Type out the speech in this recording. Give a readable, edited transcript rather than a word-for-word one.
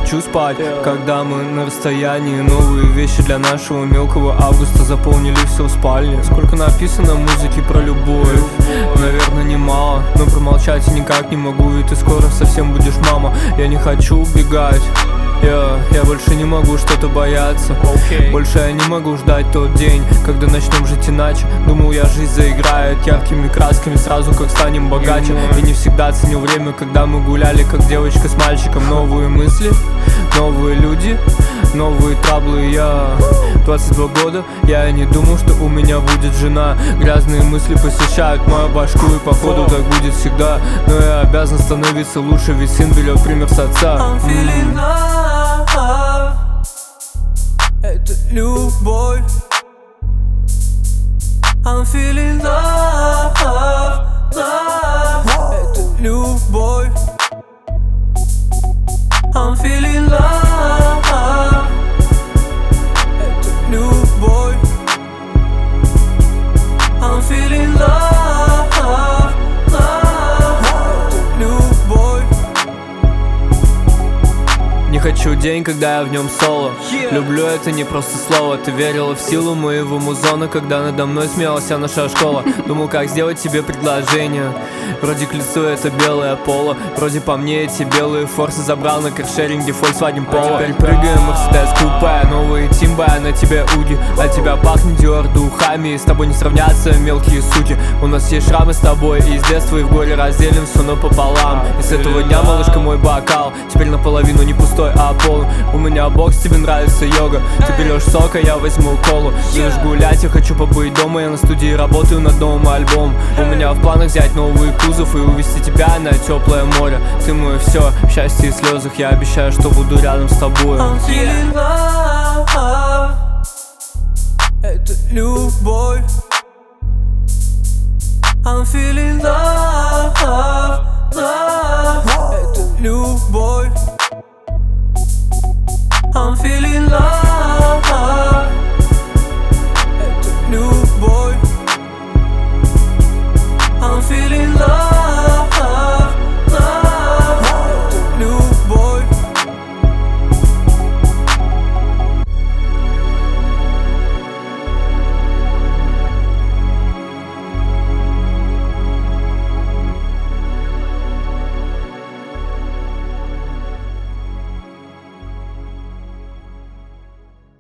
хочу спать. Когда мы на расстоянии, новые вещи для нашего мелкого августа заполнили все в спальне. Сколько написано музыки про любовь, наверное, немало, но промолчать я никак не могу, ведь ты скоро совсем будешь мама. Я не хочу убегать, я больше не могу что-то бояться. Больше я не могу ждать тот день, когда начнем жить иначе. Думал, я жизнь заиграет яркими красками сразу, как станем богаче. И не всегда ценил время, когда мы гуляли, как девочка с мальчиком. Новые мысли, новые люди, новые траблы. Я 22 года, я не думал, что у меня будет жена. Грязные мысли посещают мою башку, и походу так будет всегда. Но я обязан становиться лучше, ведь сын берет пример с отца. Это любовь. I'm feeling love, love. Это любовь. I'm feeling love. Это любовь. I'm feeling love, love. Это любовь. Не хочу день, когда я в нем соло. Люблю это не просто слово. Ты верила в силу моего музона, когда надо мной смеялась вся наша школа. Думал, как сделать тебе предложение. Вроде к лицу это белое поло, вроде по мне эти белые форсы забрал на каршеринге Volkswagen Polo. Теперь прыгаем Mercedes купе, новые тимбы, а на тебя уги. От тебя пахнет Dior духами, и с тобой не сравнятся мелкие суки. У нас есть шрамы с тобой, и с детства и в горе разделим все напополам. И с этого дня, малышка, мой бокал теперь наполовину не пустой, а полон. У меня бокс, тебе нравится йога. Ты берешь сок, а я возьму колу. Будешь гулять, я хочу побыть дома. Я на студии работаю над новым альбомом. У меня в планах взять новый кузов и увезти тебя на теплое море. Ты мое все, в счастье и слезах. Я обещаю, что буду рядом с тобой. I'm feeling love. Это любовь. I'm feeling love.